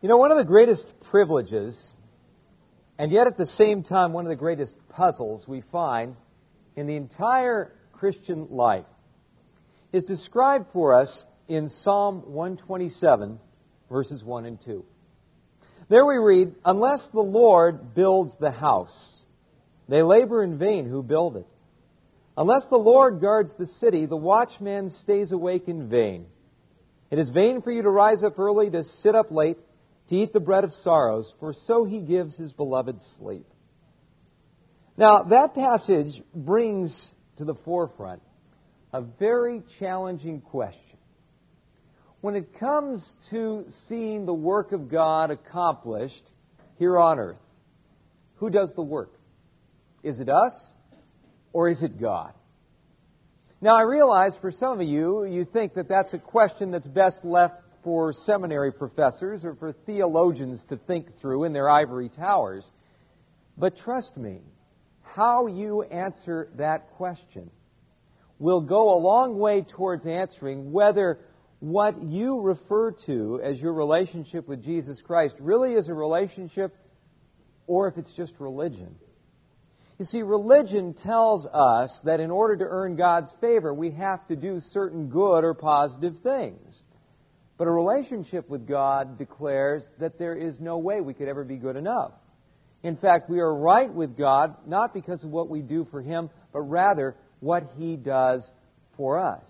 You know, one of the greatest privileges, and yet at the same time one of the greatest puzzles we find in the entire Christian life is described for us in Psalm 127, verses 1 and 2. There we read, "Unless the Lord builds the house, they labor in vain who build it. Unless the Lord guards the city, the watchman stays awake in vain. It is vain for you to rise up early, to sit up late, to eat the bread of sorrows, for so he gives his beloved sleep." Now, that passage brings to the forefront a very challenging question. When it comes to seeing the work of God accomplished here on earth, who does the work? Is it us or is it God? Now, I realize for some of you, you think that that's a question that's best left for seminary professors or for theologians to think through in their ivory towers. But trust me, how you answer that question will go a long way towards answering whether what you refer to as your relationship with Jesus Christ really is a relationship or if it's just religion. You see, religion tells us that in order to earn God's favor, we have to do certain good or positive things. But a relationship with God declares that there is no way we could ever be good enough. In fact, we are right with God not because of what we do for Him, but rather what He does for us.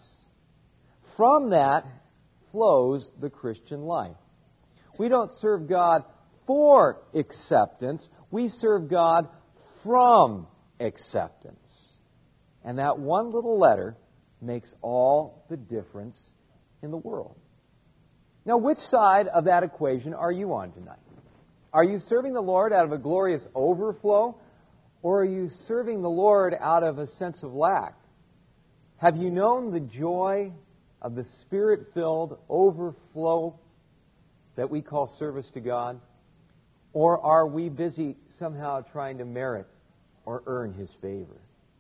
From that flows the Christian life. We don't serve God for acceptance. We serve God from acceptance. And that one little letter makes all the difference in the world. Now, which side of that equation are you on tonight? Are you serving the Lord out of a glorious overflow, or are you serving the Lord out of a sense of lack? Have you known the joy of the Spirit-filled overflow that we call service to God? Or are we busy somehow trying to merit or earn His favor?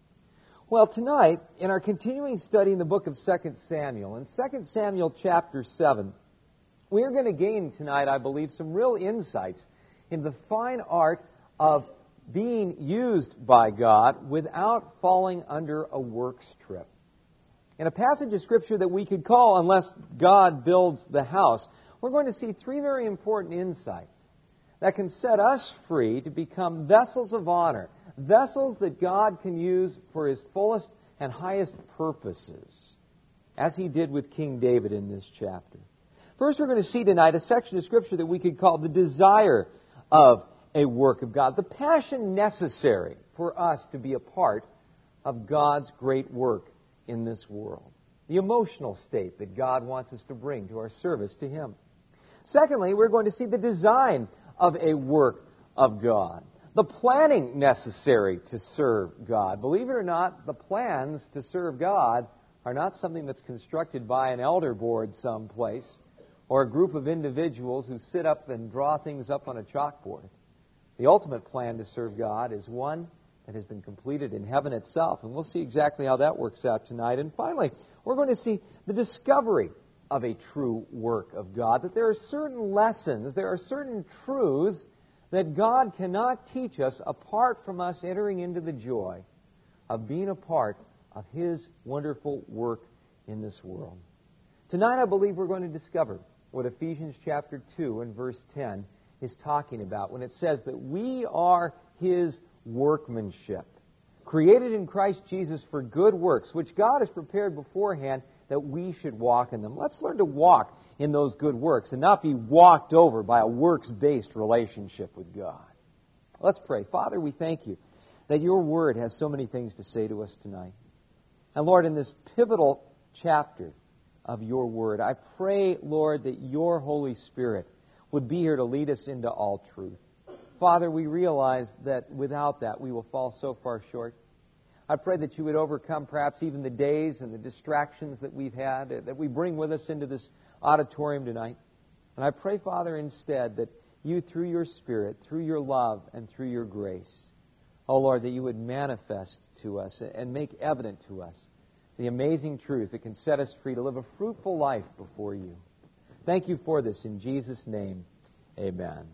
Well, tonight, in our continuing study in the book of 2 Samuel, in 2 Samuel chapter 7, we are going to gain tonight, I believe, some real insights in the fine art of being used by God without falling under a works trip. In a passage of Scripture that we could call "Unless God Builds the House," we're going to see three very important insights that can set us free to become vessels of honor, vessels that God can use for His fullest and highest purposes, as He did with King David in this chapter. First, we're going to see tonight a section of Scripture that we could call the desire of a work of God, the passion necessary for us to be a part of God's great work in this world, the emotional state that God wants us to bring to our service to Him. Secondly, we're going to see the design of a work of God, the planning necessary to serve God. Believe it or not, the plans to serve God are not something that's constructed by an elder board someplace or a group of individuals who sit up and draw things up on a chalkboard. The ultimate plan to serve God is one that has been completed in heaven itself, and we'll see exactly how that works out tonight. And finally, we're going to see the discovery of a true work of God, that there are certain lessons, there are certain truths that God cannot teach us apart from us entering into the joy of being a part of His wonderful work in this world. Tonight, I believe we're going to discover what Ephesians chapter 2 and verse 10 is talking about when it says that we are His workmanship, created in Christ Jesus for good works, which God has prepared beforehand that we should walk in them. Let's learn to walk in those good works and not be walked over by a works-based relationship with God. Let's pray. Father, we thank You that Your Word has so many things to say to us tonight. And Lord, in this pivotal chapter of Your Word, I pray, Lord, that Your Holy Spirit would be here to lead us into all truth. Father, we realize that without that we will fall so far short. I pray that You would overcome perhaps even the days and the distractions that we've had, that we bring with us into this auditorium tonight. And I pray, Father, instead that You, through Your Spirit, through Your love, and through Your grace, oh Lord, that You would manifest to us and make evident to us the amazing truth that can set us free to live a fruitful life before You. Thank You for this in Jesus' name. Amen.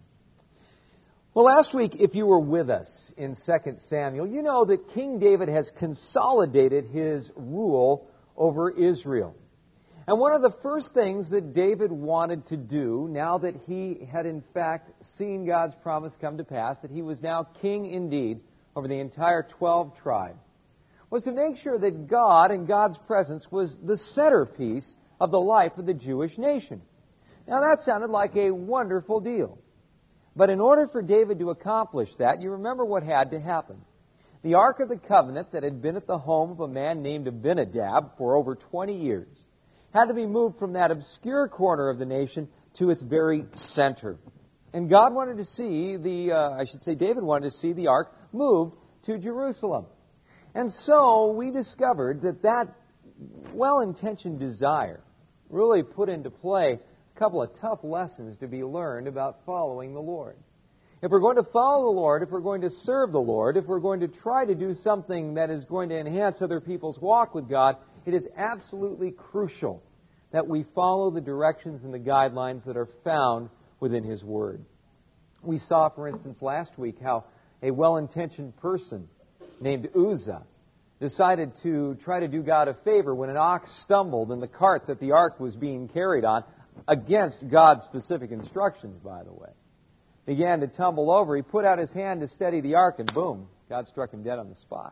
Well, last week, if you were with us in 2 Samuel, you know that King David has consolidated his rule over Israel. And one of the first things that David wanted to do, now that he had in fact seen God's promise come to pass, that he was now king indeed over the entire 12 tribes, was to make sure that God and God's presence was the centerpiece of the life of the Jewish nation. Now that sounded like a wonderful deal. But in order for David to accomplish that, you remember what had to happen. The Ark of the Covenant that had been at the home of a man named Abinadab for over 20 years had to be moved from that obscure corner of the nation to its very center. And God wanted to see David wanted to see the Ark moved to Jerusalem. And so we discovered that well-intentioned desire really put into play a couple of tough lessons to be learned about following the Lord. If we're going to follow the Lord, if we're going to serve the Lord, if we're going to try to do something that is going to enhance other people's walk with God, it is absolutely crucial that we follow the directions and the guidelines that are found within His Word. We saw, for instance, last week how a well-intentioned person named Uzzah decided to try to do God a favor when an ox stumbled in the cart that the ark was being carried on, against God's specific instructions, by the way. Began to tumble over. He put out his hand to steady the ark, and boom, God struck him dead on the spot.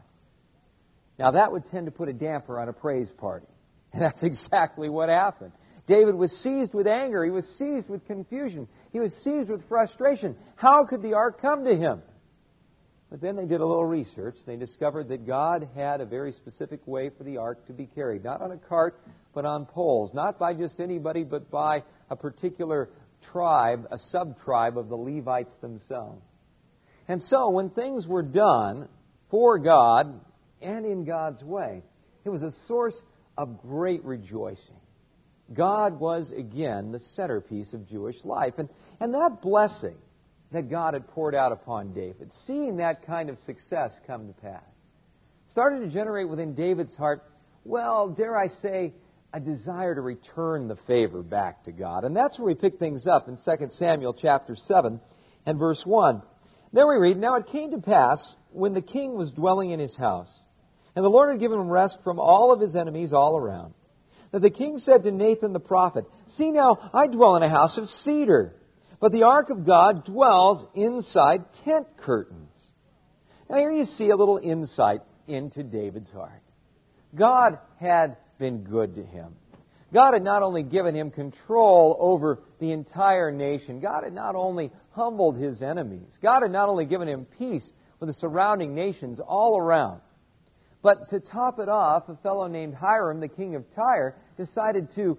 Now that would tend to put a damper on a praise party. And that's exactly what happened. David was seized with anger. He was seized with confusion. He was seized with frustration. How could the ark come to him? But then they did a little research. They discovered that God had a very specific way for the ark to be carried. Not on a cart, but on poles. Not by just anybody, but by a particular tribe, a sub-tribe of the Levites themselves. And so when things were done for God and in God's way, it was a source of great rejoicing. God was, again, the centerpiece of Jewish life. And that blessing that God had poured out upon David, seeing that kind of success come to pass, started to generate within David's heart, well, dare I say, a desire to return the favor back to God. And that's where we pick things up in 2 Samuel chapter 7 and verse 1. There we read, "Now it came to pass, when the king was dwelling in his house, and the Lord had given him rest from all of his enemies all around, that the king said to Nathan the prophet, 'See now, I dwell in a house of cedar, but the ark of God dwells inside tent curtains.'" Now here you see a little insight into David's heart. God had been good to him. God had not only given him control over the entire nation, God had not only humbled his enemies, God had not only given him peace with the surrounding nations all around, but to top it off, a fellow named Hiram, the king of Tyre, decided to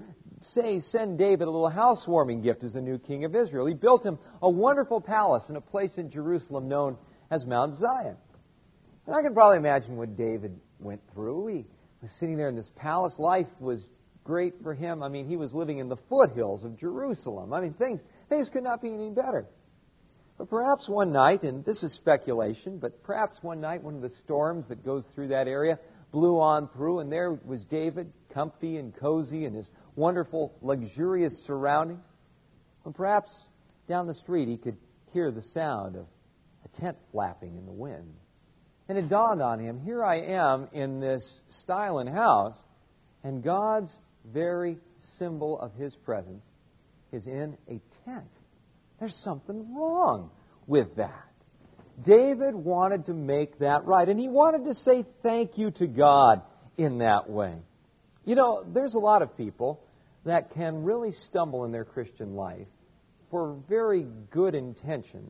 send David a little housewarming gift as the new king of Israel. He built him a wonderful palace in a place in Jerusalem known as Mount Zion. And I can probably imagine what David went through. He was sitting there in this palace. Life was great for him. I mean, he was living in the foothills of Jerusalem. I mean, things could not be any better. But perhaps one night, and this is speculation, but perhaps one night one of the storms that goes through that area blew on through, and there was David, comfy and cozy in his wonderful, luxurious surroundings. And perhaps down the street he could hear the sound of a tent flapping in the wind. And it dawned on him, here I am in this styling house, and God's very symbol of His presence is in a tent. There's something wrong with that. David wanted to make that right, and he wanted to say thank you to God in that way. You know, there's a lot of people that can really stumble in their Christian life for very good intentions,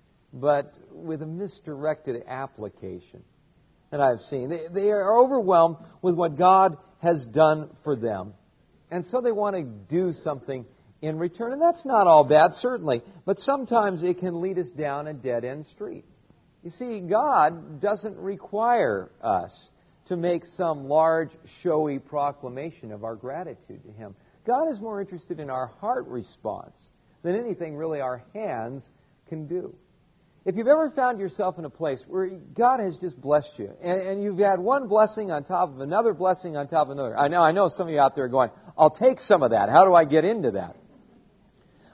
but with a misdirected application that I've seen. They are overwhelmed with what God has done for them, and so they want to do something in return. And that's not all bad, certainly, but sometimes it can lead us down a dead-end street. You see, God doesn't require us to make some large, showy proclamation of our gratitude to Him. God is more interested in our heart response than anything really our hands can do. If you've ever found yourself in a place where God has just blessed you, and you've had one blessing on top of another blessing on top of another. I know some of you out there are going, I'll take some of that. How do I get into that?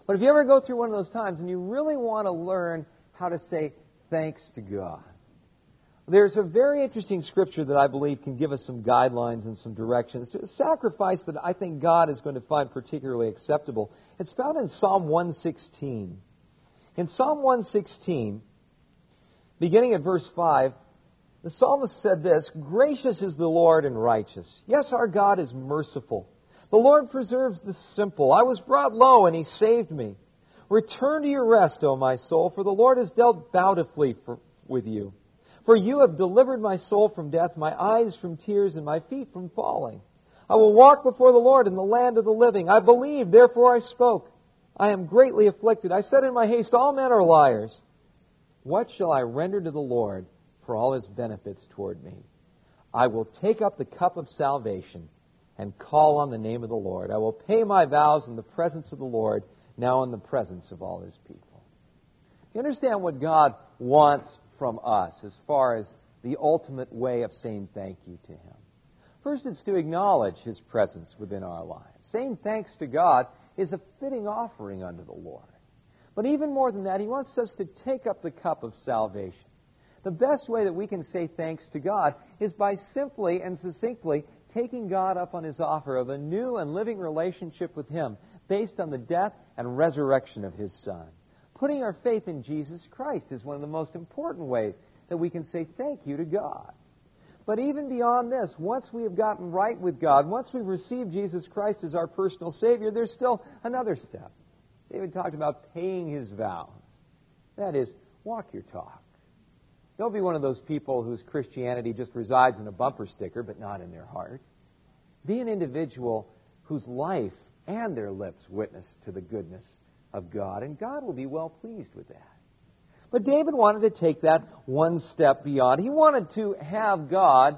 But if you ever go through one of those times and you really want to learn how to say thanks to God, there's a very interesting scripture that I believe can give us some guidelines and some directions to a sacrifice that I think God is going to find particularly acceptable. It's found in Psalm 116. In Psalm 116, beginning at verse 5, the psalmist said this, "Gracious is the Lord and righteous. Yes, our God is merciful. The Lord preserves the simple. I was brought low, and He saved me. Return to your rest, O my soul, for the Lord has dealt bountifully with you. For you have delivered my soul from death, my eyes from tears, and my feet from falling. I will walk before the Lord in the land of the living. I believed, therefore I spoke. I am greatly afflicted. I said in my haste, all men are liars. What shall I render to the Lord for all His benefits toward me? I will take up the cup of salvation and call on the name of the Lord. I will pay my vows in the presence of the Lord, now in the presence of all His people." You understand what God wants from us as far as the ultimate way of saying thank you to Him. First, it's to acknowledge His presence within our lives. Saying thanks to God is a fitting offering unto the Lord. But even more than that, He wants us to take up the cup of salvation. The best way that we can say thanks to God is by simply and succinctly taking God up on His offer of a new and living relationship with Him based on the death and resurrection of His Son. Putting our faith in Jesus Christ is one of the most important ways that we can say thank you to God. But even beyond this, once we have gotten right with God, once we've received Jesus Christ as our personal Savior, there's still another step. David talked about paying his vows. That is, walk your talk. Don't be one of those people whose Christianity just resides in a bumper sticker, but not in their heart. Be an individual whose life and their lips witness to the goodness of God, and God will be well pleased with that. But David wanted to take that one step beyond. He wanted to have God,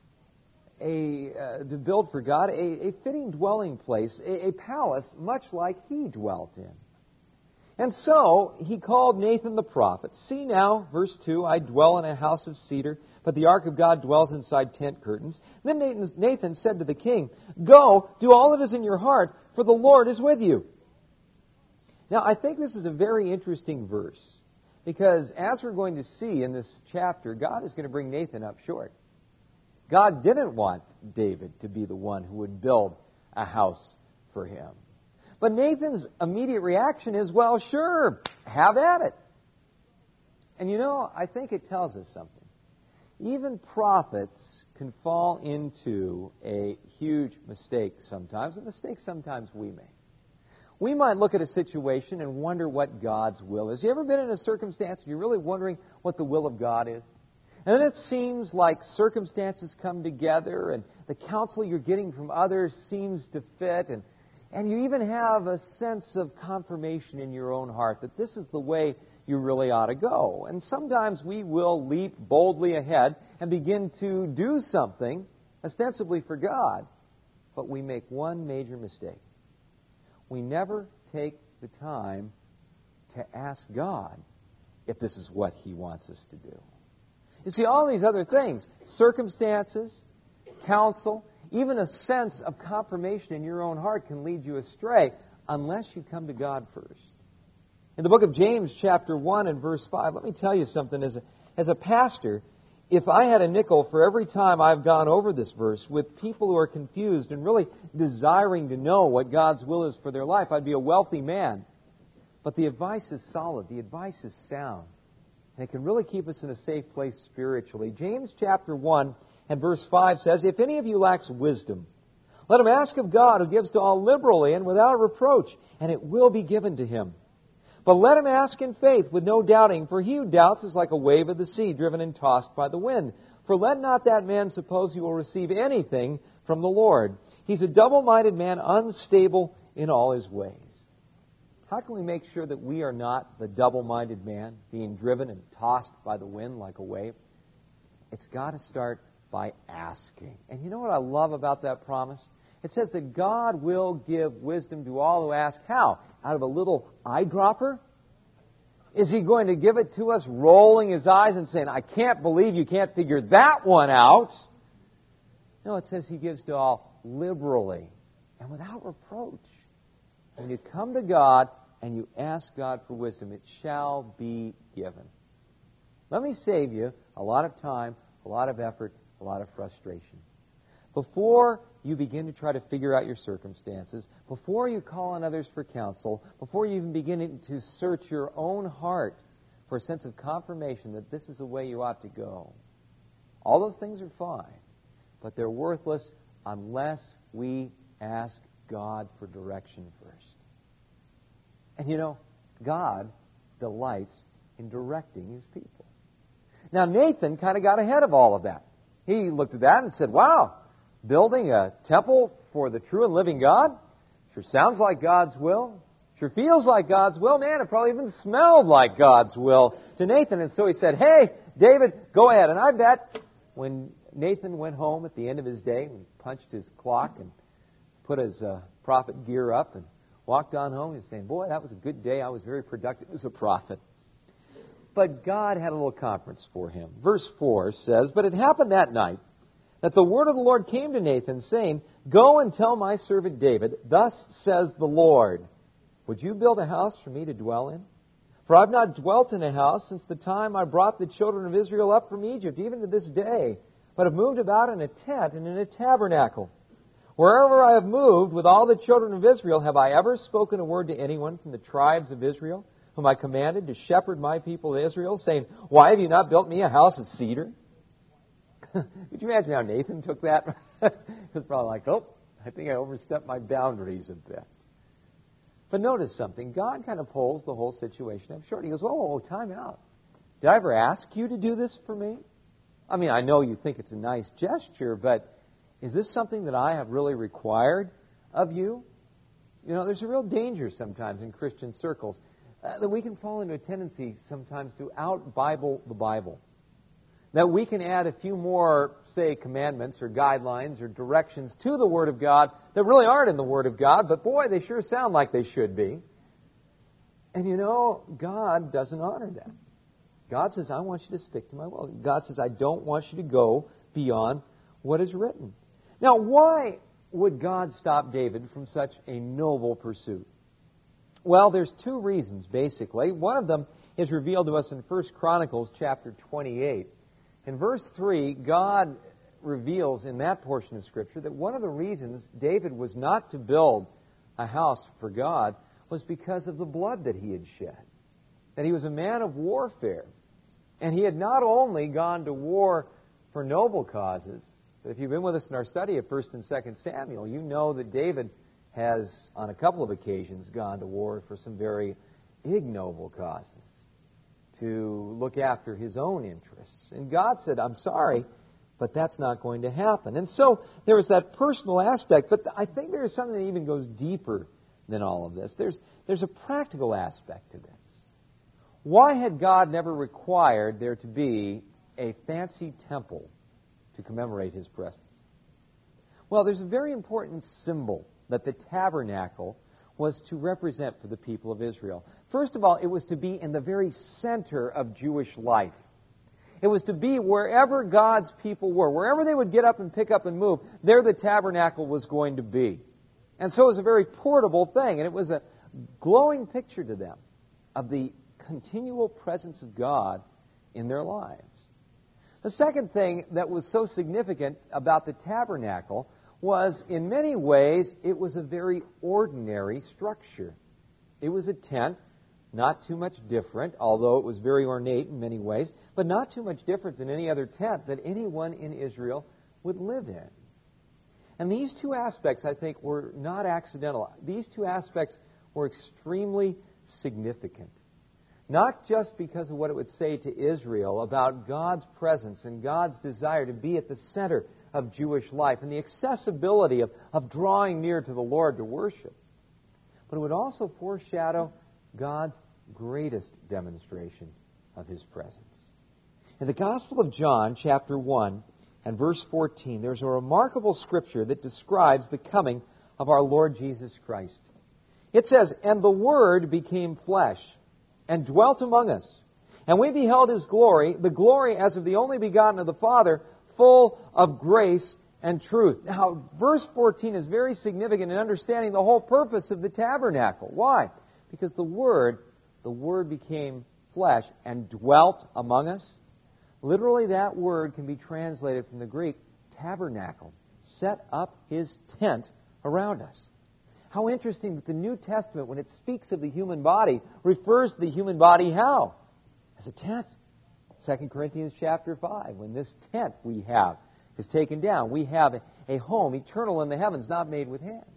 to build for God a fitting dwelling place, a palace much like He dwelt in. And so he called Nathan the prophet. "See now," verse 2, "I dwell in a house of cedar, but the ark of God dwells inside tent curtains." Then Nathan said to the king, "Go, do all that is in your heart, for the Lord is with you." Now, I think this is a very interesting verse, because as we're going to see in this chapter, God is going to bring Nathan up short. God didn't want David to be the one who would build a house for him. But Nathan's immediate reaction is, well, sure, have at it. And you know, I think it tells us something. Even prophets can fall into a huge mistake sometimes, a mistake sometimes we make. We might look at a situation and wonder what God's will is. You ever been in a circumstance and you're really wondering what the will of God is? And then it seems like circumstances come together and the counsel you're getting from others seems to fit, and you even have a sense of confirmation in your own heart that this is the way you really ought to go. And sometimes we will leap boldly ahead and begin to do something ostensibly for God, but we make one major mistake. We never take the time to ask God if this is what He wants us to do. You see, all these other things, circumstances, counsel, even a sense of confirmation in your own heart can lead you astray unless you come to God first. In the book of James, chapter 1 and verse 5, let me tell you something. As a pastor, if I had a nickel for every time I've gone over this verse with people who are confused and really desiring to know what God's will is for their life, I'd be a wealthy man. But the advice is solid. The advice is sound. And it can really keep us in a safe place spiritually. James chapter 1 and verse 5 says, "If any of you lacks wisdom, let him ask of God, who gives to all liberally and without reproach, and it will be given to him. But let him ask in faith with no doubting, for he who doubts is like a wave of the sea, driven and tossed by the wind. For let not that man suppose he will receive anything from the Lord. He's a double-minded man, unstable in all his ways." How can we make sure that we are not the double-minded man, being driven and tossed by the wind like a wave? It's got to start by asking. And you know what I love about that promise? It says that God will give wisdom to all who ask. How? Out of a little eyedropper? Is He going to give it to us rolling His eyes and saying, "I can't believe you can't figure that one out"? No, it says He gives to all liberally and without reproach. When you come to God and you ask God for wisdom, it shall be given. Let me save you a lot of time, a lot of effort, a lot of frustration. Before you begin to try to figure out your circumstances, before you call on others for counsel, before you even begin to search your own heart for a sense of confirmation that this is the way you ought to go, all those things are fine, but they're worthless unless we ask God for direction first. And you know, God delights in directing His people. Now, Nathan kind of got ahead of all of that. He looked at that and said, wow, building a temple for the true and living God? Sure sounds like God's will. Sure feels like God's will. Man, it probably even smelled like God's will to Nathan. And so he said, hey, David, go ahead. And I bet when Nathan went home at the end of his day and punched his clock and put his prophet gear up and walked on home, he was saying, boy, that was a good day. I was very productive as a prophet. But God had a little conference for him. Verse 4 says, but it happened that night that the word of the Lord came to Nathan, saying, go and tell my servant David, thus says the Lord, would you build a house for me to dwell in? For I've not dwelt in a house since the time I brought the children of Israel up from Egypt, even to this day, but have moved about in a tent and in a tabernacle. Wherever I have moved with all the children of Israel, have I ever spoken a word to anyone from the tribes of Israel, whom I commanded to shepherd my people Israel, saying, why have you not built me a house of cedar? Could you imagine how Nathan took that? He was probably like, oh, I think I overstepped my boundaries a bit. But notice something. God kind of pulls the whole situation up short. He goes, whoa, time out. Did I ever ask you to do this for me? I mean, I know you think it's a nice gesture, but is this something that I have really required of you? You know, there's a real danger sometimes in Christian circles that we can fall into a tendency sometimes to out-Bible the Bible. That we can add a few more, say, commandments or guidelines or directions to the Word of God that really aren't in the Word of God, but boy, they sure sound like they should be. And you know, God doesn't honor that. God says, I want you to stick to my will. God says, I don't want you to go beyond what is written. Now, why would God stop David from such a noble pursuit? Well, there's two reasons, basically. One of them is revealed to us in 1 Chronicles chapter 28. In verse 3, God reveals in that portion of Scripture that one of the reasons David was not to build a house for God was because of the blood that he had shed. That he was a man of warfare. And he had not only gone to war for noble causes, but if you've been with us in our study of 1 and 2 Samuel, you know that David has, on a couple of occasions, gone to war for some very ignoble causes, to look after his own interests. And God said, I'm sorry, but that's not going to happen. And so there was that personal aspect, but I think there is something that even goes deeper than all of this. There's a practical aspect to this. Why had God never required there to be a fancy temple to commemorate His presence? Well, there's a very important symbol that the tabernacle was to represent for the people of Israel. First of all, it was to be in the very center of Jewish life. It was to be wherever God's people were. Wherever they would get up and pick up and move, there the tabernacle was going to be. And so it was a very portable thing, and it was a glowing picture to them of the continual presence of God in their lives. The second thing that was so significant about the tabernacle was, in many ways, it was a very ordinary structure. It was a tent, not too much different, although it was very ornate in many ways, but not too much different than any other tent that anyone in Israel would live in. And these two aspects, I think, were not accidental. These two aspects were extremely significant. Not just because of what it would say to Israel about God's presence and God's desire to be at the center of Jewish life and the accessibility of drawing near to the Lord to worship, but it would also foreshadow God's greatest demonstration of His presence. In the Gospel of John, chapter 1 and verse 14, there's a remarkable scripture that describes the coming of our Lord Jesus Christ. It says, "And the Word became flesh and dwelt among us. And we beheld His glory, the glory as of the only begotten of the Father, full of grace and truth." Now, verse 14 is very significant in understanding the whole purpose of the tabernacle. Why? Because the Word became flesh and dwelt among us. Literally, that word can be translated from the Greek, tabernacle, set up His tent around us. How interesting that the New Testament, when it speaks of the human body, refers to the human body how? As a tent. 2 Corinthians chapter 5, when this tent we have is taken down, we have a home eternal in the heavens, not made with hands.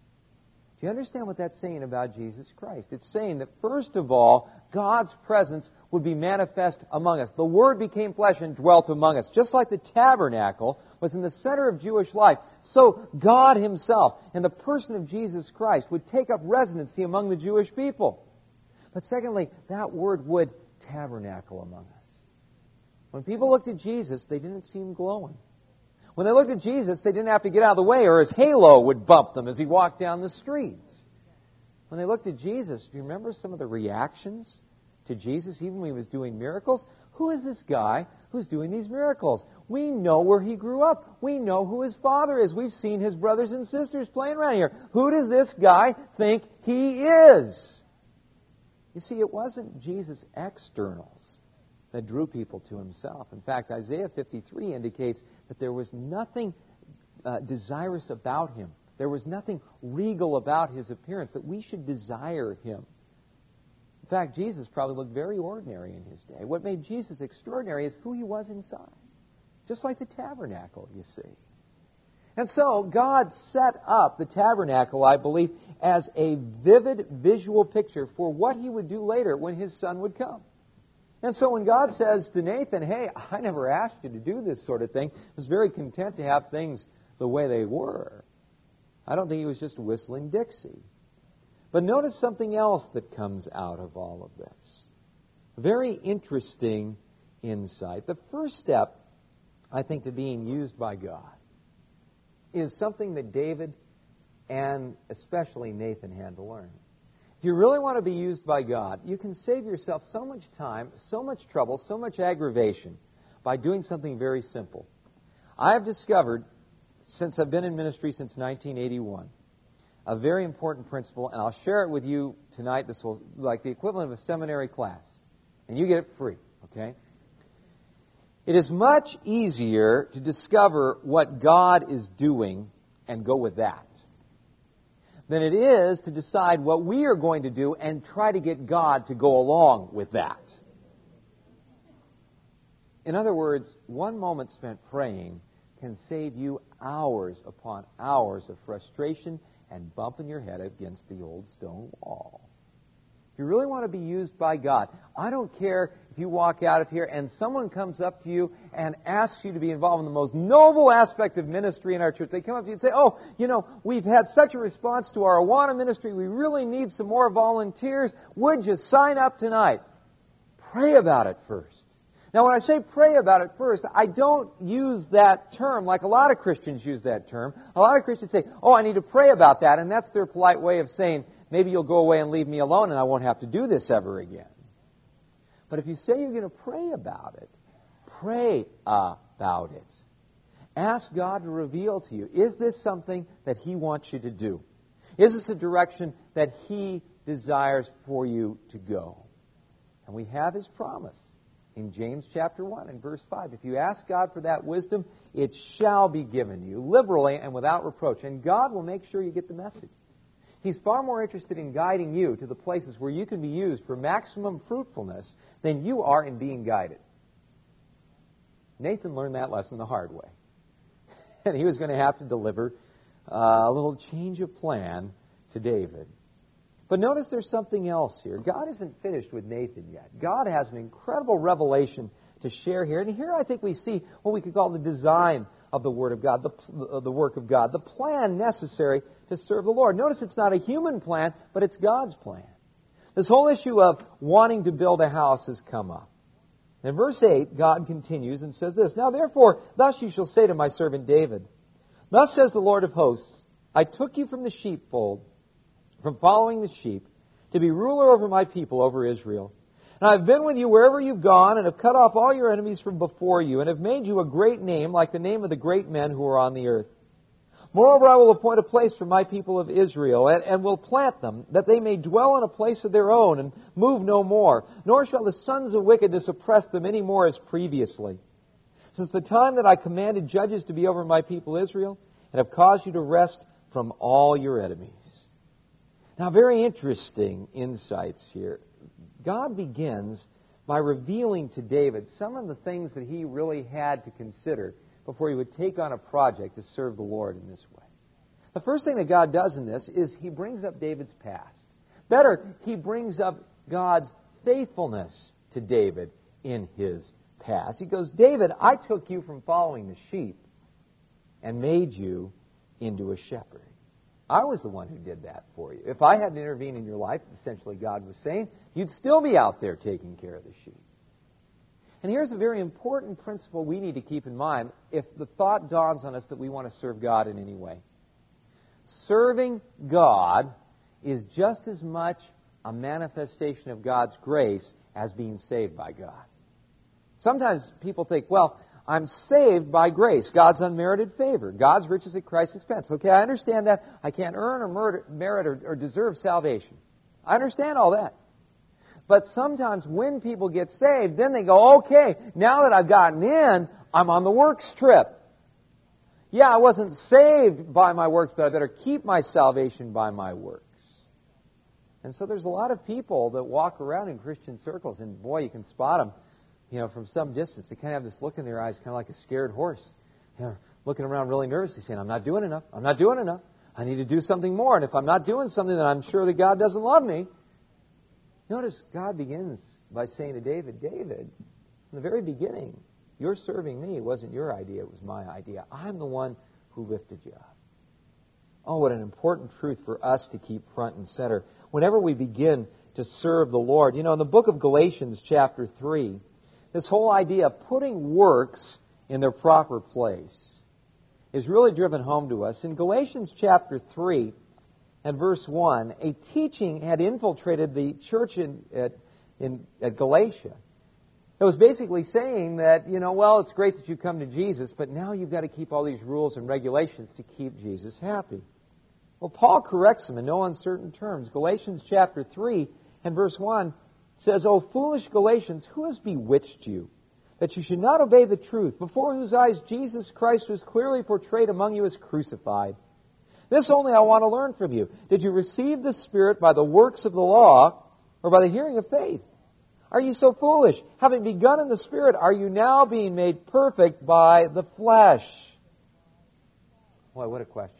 Do you understand what that's saying about Jesus Christ? It's saying that, first of all, God's presence would be manifest among us. The Word became flesh and dwelt among us. Just like the tabernacle was in the center of Jewish life, so God Himself, in the person of Jesus Christ, would take up residency among the Jewish people. But secondly, that Word would tabernacle among us. When people looked at Jesus, they didn't see Him glowing. When they looked at Jesus, they didn't have to get out of the way, or His halo would bump them as He walked down the streets. When they looked at Jesus, do you remember some of the reactions to Jesus, even when He was doing miracles? Who is this guy who's doing these miracles? We know where He grew up. We know who His father is. We've seen His brothers and sisters playing around here. Who does this guy think He is? You see, it wasn't Jesus' externals that drew people to Himself. In fact, Isaiah 53 indicates that there was nothing desirous about Him. There was nothing regal about His appearance that we should desire Him. In fact, Jesus probably looked very ordinary in His day. What made Jesus extraordinary is who He was inside. Just like the tabernacle, you see. And so, God set up the tabernacle, I believe, as a vivid visual picture for what He would do later when His Son would come. And so when God says to Nathan, hey, I never asked you to do this sort of thing, I was very content to have things the way they were. I don't think He was just whistling Dixie. But notice something else that comes out of all of this. A very interesting insight. The first step, I think, to being used by God is something that David and especially Nathan had to learn. If you really want to be used by God, you can save yourself so much time, so much trouble, so much aggravation by doing something very simple. I have discovered, since I've been in ministry since 1981, a very important principle, and I'll share it with you tonight. This will like the equivalent of a seminary class, and you get it free, okay? It is much easier to discover what God is doing and go with that than it is to decide what we are going to do and try to get God to go along with that. In other words, one moment spent praying can save you hours upon hours of frustration and bumping your head against the old stone wall. If you really want to be used by God, I don't care if you walk out of here and someone comes up to you and asks you to be involved in the most noble aspect of ministry in our church. They come up to you and say, oh, you know, we've had such a response to our Awana ministry. We really need some more volunteers. Would you sign up tonight? Pray about it first. Now, when I say pray about it first, I don't use that term like a lot of Christians use that term. A lot of Christians say, oh, I need to pray about that, and that's their polite way of saying, maybe you'll go away and leave me alone and I won't have to do this ever again. But if you say you're going to pray about it, pray about it. Ask God to reveal to you, is this something that He wants you to do? Is this a direction that He desires for you to go? And we have His promise in James chapter 1 and verse 5. If you ask God for that wisdom, it shall be given you liberally and without reproach. And God will make sure you get the message. He's far more interested in guiding you to the places where you can be used for maximum fruitfulness than you are in being guided. Nathan learned that lesson the hard way. And he was going to have to deliver a little change of plan to David. But notice there's something else here. God isn't finished with Nathan yet. God has an incredible revelation to share here. And here I think we see what we could call the design of the Word of God, the work of God, the plan necessary to serve the Lord. Notice it's not a human plan, but it's God's plan. This whole issue of wanting to build a house has come up. In verse 8, God continues and says this, Now therefore, thus you shall say to my servant David, Thus says the Lord of hosts, I took you from the sheepfold, from following the sheep, to be ruler over my people, over Israel. And I have been with you wherever you've gone, and have cut off all your enemies from before you, and have made you a great name, like the name of the great men who are on the earth. Moreover, I will appoint a place for my people of Israel, and will plant them, that they may dwell in a place of their own, and move no more. Nor shall the sons of wickedness oppress them any more as previously. Since the time that I commanded judges to be over my people Israel, and have caused you to rest from all your enemies. Now, very interesting insights here. God begins by revealing to David some of the things that he really had to consider before he would take on a project to serve the Lord in this way. The first thing that God does in this is He brings up David's past. Better, He brings up God's faithfulness to David in his past. He goes, David, I took you from following the sheep and made you into a shepherd. I was the one who did that for you. If I hadn't intervened in your life, essentially God was saying, you'd still be out there taking care of the sheep. And here's a very important principle we need to keep in mind if the thought dawns on us that we want to serve God in any way. Serving God is just as much a manifestation of God's grace as being saved by God. Sometimes people think, well, I'm saved by grace, God's unmerited favor, God's riches at Christ's expense. Okay, I understand that. I can't earn or merit or deserve salvation. I understand all that. But sometimes when people get saved, then they go, okay, now that I've gotten in, I'm on the works trip. Yeah, I wasn't saved by my works, but I better keep my salvation by my works. And so there's a lot of people that walk around in Christian circles, and boy, you can spot them, from some distance. They kind of have this look in their eyes, kind of like a scared horse. Looking around really nervously, saying, I'm not doing enough. I'm not doing enough. I need to do something more. And if I'm not doing something, then I'm sure that God doesn't love me. Notice God begins by saying to David, David, from the very beginning, you're serving me. It wasn't your idea, it was my idea. I'm the one who lifted you up. Oh, what an important truth for us to keep front and center. Whenever we begin to serve the Lord, in the book of Galatians chapter 3, this whole idea of putting works in their proper place is really driven home to us. In Galatians chapter 3, and verse 1, a teaching had infiltrated the church at Galatia. It was basically saying that, it's great that you come to Jesus, but now you've got to keep all these rules and regulations to keep Jesus happy. Well, Paul corrects them in no uncertain terms. Galatians chapter 3 and verse 1 says, O foolish Galatians, who has bewitched you, that you should not obey the truth, before whose eyes Jesus Christ was clearly portrayed among you as crucified? This only I want to learn from you. Did you receive the Spirit by the works of the law or by the hearing of faith? Are you so foolish? Having begun in the Spirit, are you now being made perfect by the flesh? Boy, what a question.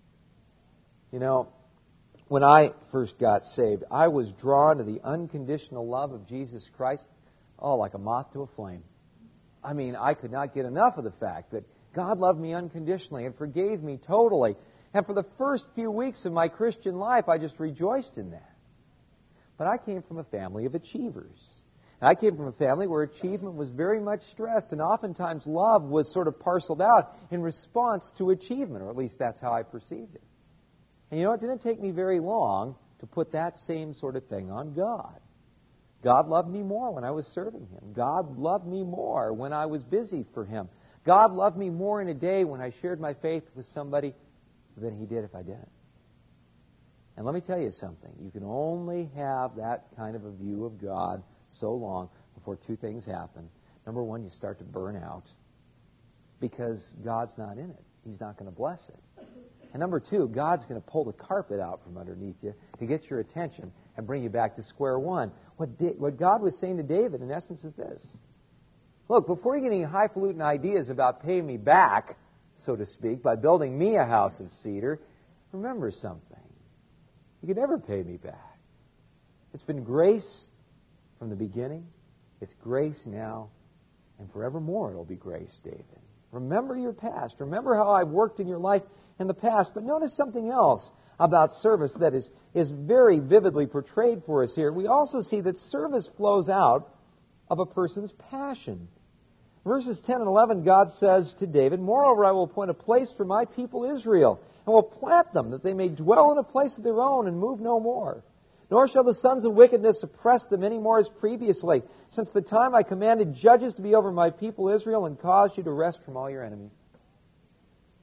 When I first got saved, I was drawn to the unconditional love of Jesus Christ, like a moth to a flame. I mean, I could not get enough of the fact that God loved me unconditionally and forgave me totally. And for the first few weeks of my Christian life, I just rejoiced in that. But I came from a family of achievers. And I came from a family where achievement was very much stressed, and oftentimes love was sort of parceled out in response to achievement, or at least that's how I perceived it. And it didn't take me very long to put that same sort of thing on God. God loved me more when I was serving Him. God loved me more when I was busy for Him. God loved me more in a day when I shared my faith with somebody than He did if I didn't. And let me tell you something. You can only have that kind of a view of God so long before two things happen. Number one, you start to burn out because God's not in it. He's not going to bless it. And number two, God's going to pull the carpet out from underneath you to get your attention and bring you back to square one. What God was saying to David, in essence, is this. Look, before you get any highfalutin ideas about paying me back, so to speak, by building me a house of cedar, remember something. You can never pay me back. It's been grace from the beginning. It's grace now. And forevermore it'll be grace, David. Remember your past. Remember how I've worked in your life in the past. But notice something else about service that is very vividly portrayed for us here. We also see that service flows out of a person's passion. Verses 10 and 11, God says to David, Moreover, I will appoint a place for my people Israel, and will plant them, that they may dwell in a place of their own and move no more. Nor shall the sons of wickedness oppress them any more as previously, since the time I commanded judges to be over my people Israel and caused you to rest from all your enemies.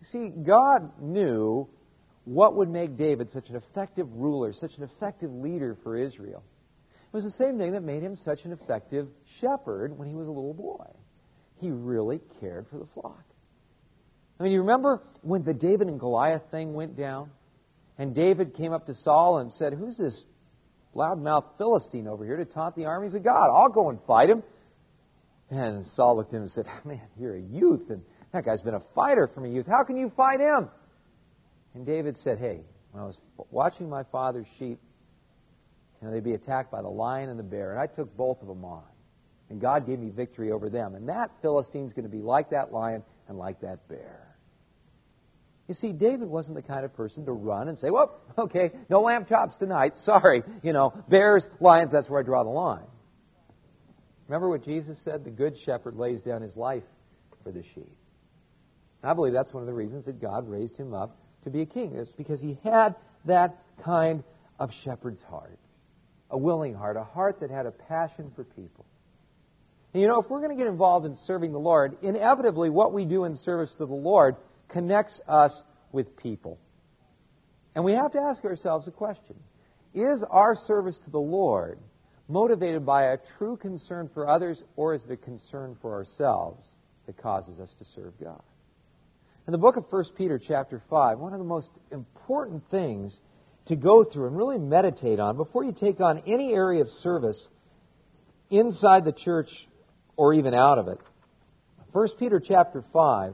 See, God knew what would make David such an effective ruler, such an effective leader for Israel. It was the same thing that made him such an effective shepherd when he was a little boy. He really cared for the flock. I mean, you remember when the David and Goliath thing went down? And David came up to Saul and said, "Who's this loudmouth Philistine over here to taunt the armies of God? I'll go and fight him." And Saul looked at him and said, "Man, you're a youth, and that guy's been a fighter from a youth. How can you fight him?" And David said, "Hey, when I was watching my father's sheep, they'd be attacked by the lion and the bear, and I took both of them on. And God gave me victory over them. And that Philistine's going to be like that lion and like that bear." You see, David wasn't the kind of person to run and say, "Well, okay, no lamb chops tonight. Sorry, bears, lions, that's where I draw the line." Remember what Jesus said? The good shepherd lays down his life for the sheep. I believe that's one of the reasons that God raised him up to be a king. It's because he had that kind of shepherd's heart. A willing heart, a heart that had a passion for people. And if we're going to get involved in serving the Lord, inevitably what we do in service to the Lord connects us with people. And we have to ask ourselves a question. Is our service to the Lord motivated by a true concern for others, or is it a concern for ourselves that causes us to serve God? In the book of 1 Peter chapter 5, one of the most important things to go through and really meditate on before you take on any area of service inside the church or even out of it. 1 Peter chapter 5,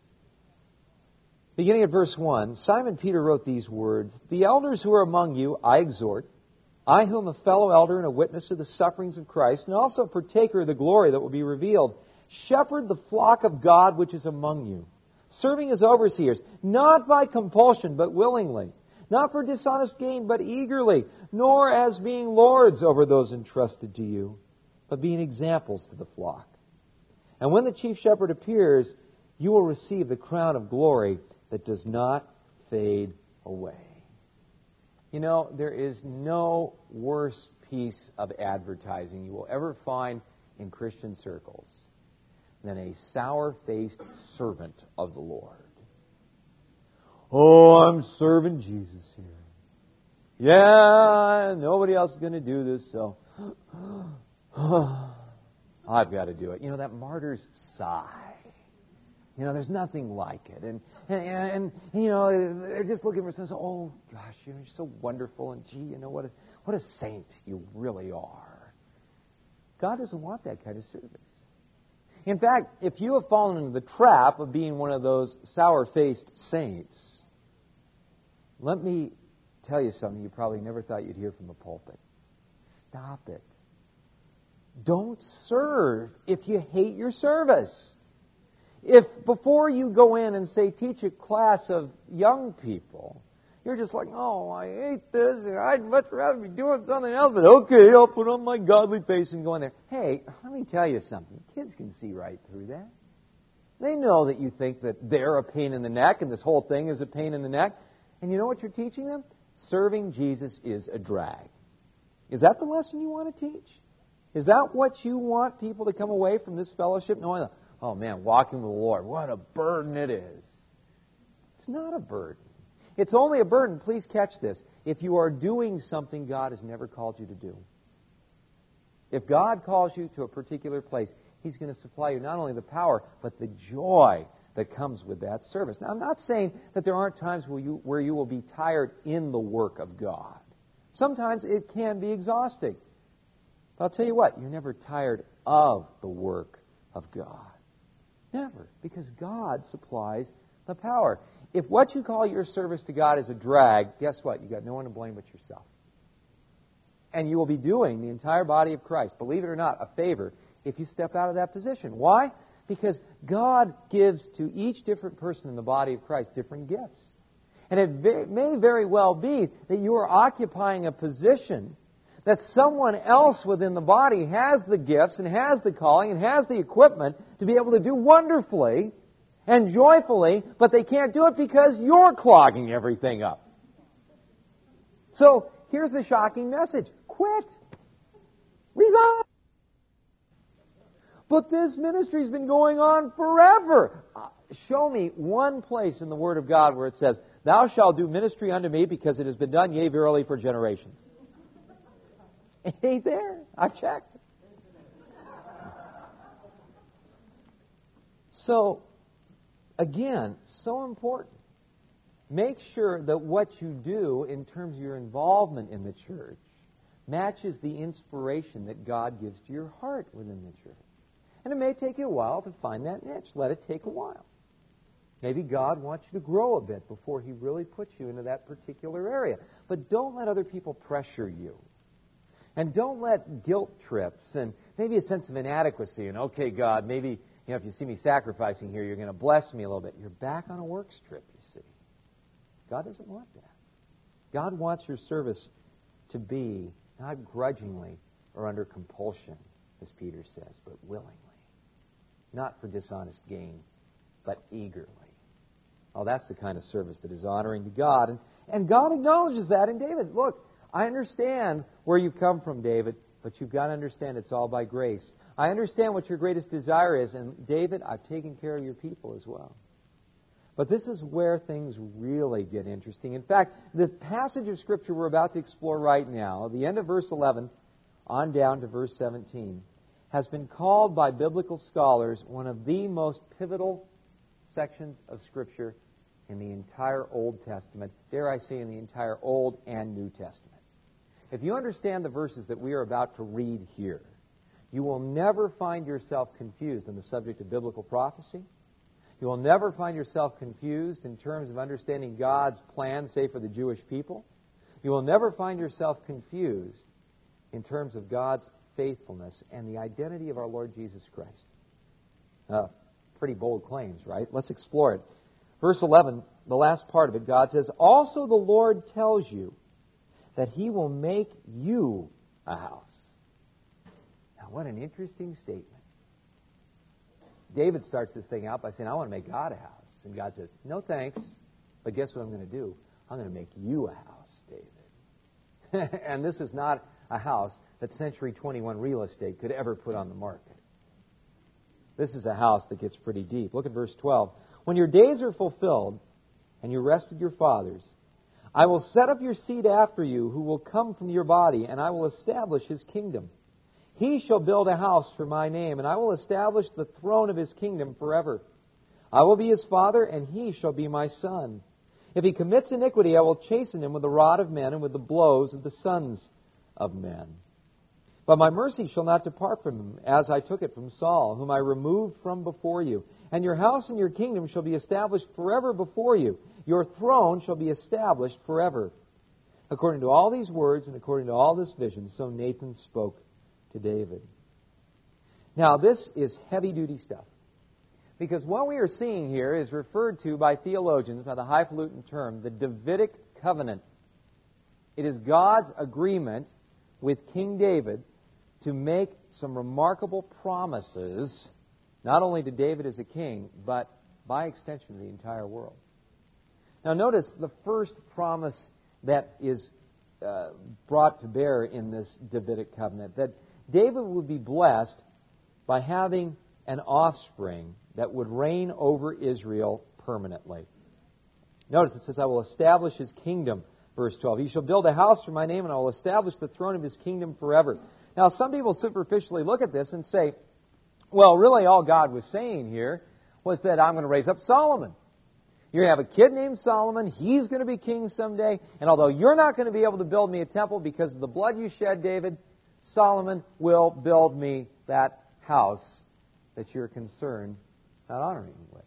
beginning at verse 1, Simon Peter wrote these words, "The elders who are among you I exhort, I who am a fellow elder and a witness of the sufferings of Christ, and also a partaker of the glory that will be revealed. Shepherd the flock of God which is among you, serving as overseers, not by compulsion, but willingly, not for dishonest gain, but eagerly, nor as being lords over those entrusted to you, but being examples to the flock. And when the chief shepherd appears, you will receive the crown of glory that does not fade away." There is no worse piece of advertising you will ever find in Christian circles than a sour-faced servant of the Lord. "Oh, I'm serving Jesus here. Yeah, nobody else is going to do this, so I've got to do it." That martyr's sigh. There's nothing like it. And they're just looking for something. "Oh, gosh, you're so wonderful. And gee, what a saint you really are." God doesn't want that kind of service. In fact, if you have fallen into the trap of being one of those sour-faced saints, let me tell you something you probably never thought you'd hear from the pulpit. Stop it. Don't serve if you hate your service. If before you go in and, say, teach a class of young people, you're just like, "Oh, I hate this, and I'd much rather be doing something else, but okay, I'll put on my godly face and go in there." Hey, let me tell you something. Kids can see right through that. They know that you think that they're a pain in the neck, and this whole thing is a pain in the neck. And you know what you're teaching them? Serving Jesus is a drag. Is that the lesson you want to teach? Is that what you want people to come away from this fellowship knowing? "Oh man, walking with the Lord, what a burden it is." It's not a burden. It's only a burden, please catch this, if you are doing something God has never called you to do. If God calls you to a particular place, He's going to supply you not only the power, but the joy that comes with that service. Now, I'm not saying that there aren't times where you will be tired in the work of God. Sometimes it can be exhausting. But I'll tell you what, you're never tired of the work of God. Never, because God supplies the power. If what you call your service to God is a drag, guess what? You've got no one to blame but yourself. And you will be doing the entire body of Christ, believe it or not, a favor if you step out of that position. Why? Because God gives to each different person in the body of Christ different gifts. And it may very well be that you are occupying a position that someone else within the body has the gifts and has the calling and has the equipment to be able to do wonderfully and joyfully, but they can't do it because you're clogging everything up. So here's the shocking message. Quit. Resign. But this ministry's been going on forever. Show me one place in the Word of God where it says, Thou shalt do ministry unto me because it has been done, yea, verily, for generations. It ain't there. I've checked. So, again, so important. Make sure that what you do in terms of your involvement in the church matches the inspiration that God gives to your heart within the church. And it may take you a while to find that niche. Let it take a while. Maybe God wants you to grow a bit before He really puts you into that particular area. But don't let other people pressure you. And don't let guilt trips and maybe a sense of inadequacy and, okay, God, maybe if you see me sacrificing here, you're going to bless me a little bit. You're back on a works trip, you see. God doesn't want that. God wants your service to be not grudgingly or under compulsion, as Peter says, but willingly. Not for dishonest gain, but eagerly. Oh, that's the kind of service that is honoring to God. And God acknowledges that in David. Look, I understand where you've come from, David, but you've got to understand it's all by grace. I understand what your greatest desire is, and David, I've taken care of your people as well. But this is where things really get interesting. In fact, the passage of Scripture we're about to explore right now, the end of verse 11 on down to verse 17, has been called by biblical scholars one of the most pivotal sections of Scripture in the entire Old Testament, dare I say in the entire Old and New Testament. If you understand the verses that we are about to read here, you will never find yourself confused on the subject of biblical prophecy. You will never find yourself confused in terms of understanding God's plan, say, for the Jewish people. You will never find yourself confused in terms of God's faithfulness and the identity of our Lord Jesus Christ. Pretty bold claims, right? Let's explore it. Verse 11, the last part of it, God says, Also the Lord tells you that He will make you a house. Now, what an interesting statement. David starts this thing out by saying, I want to make God a house. And God says, no thanks, but guess what I'm going to do? I'm going to make you a house, David. And this is not a house that Century 21 Real Estate could ever put on the market. This is a house that gets pretty deep. Look at verse 12. When your days are fulfilled and you rest with your fathers, I will set up your seed after you who will come from your body, and I will establish his kingdom. He shall build a house for my name, and I will establish the throne of his kingdom forever. I will be his father, and he shall be my son. If he commits iniquity, I will chasten him with the rod of men and with the blows of the sons of men. But my mercy shall not depart from him, as I took it from Saul, whom I removed from before you. And your house and your kingdom shall be established forever before you. Your throne shall be established forever. According to all these words and according to all this vision, so Nathan spoke to David. Now, this is heavy-duty stuff. Because what we are seeing here is referred to by theologians by the highfalutin term, the Davidic covenant. It is God's agreement with King David to make some remarkable promises, not only to David as a king, but by extension to the entire world. Now notice the first promise that is brought to bear in this Davidic covenant, that David would be blessed by having an offspring that would reign over Israel permanently. Notice it says, I will establish his kingdom, verse 12. He shall build a house for my name, and I will establish the throne of his kingdom forever. Now, some people superficially look at this and say, well, really all God was saying here was that I'm going to raise up Solomon. You're going to have a kid named Solomon. He's going to be king someday. And although you're not going to be able to build me a temple because of the blood you shed, David, Solomon will build me that house that you're concerned about honoring him with.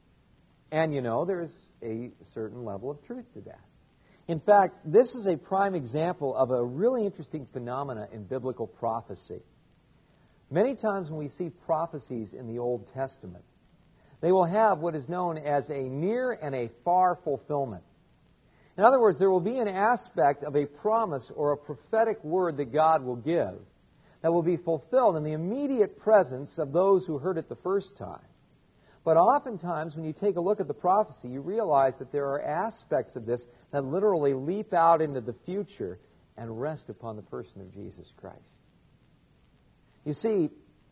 And you know, there's a certain level of truth to that. In fact, this is a prime example of a really interesting phenomena in biblical prophecy. Many times when we see prophecies in the Old Testament, they will have what is known as a near and a far fulfillment. In other words, there will be an aspect of a promise or a prophetic word that God will give that will be fulfilled in the immediate presence of those who heard it the first time. But oftentimes, when you take a look at the prophecy, you realize that there are aspects of this that literally leap out into the future and rest upon the person of Jesus Christ. You see,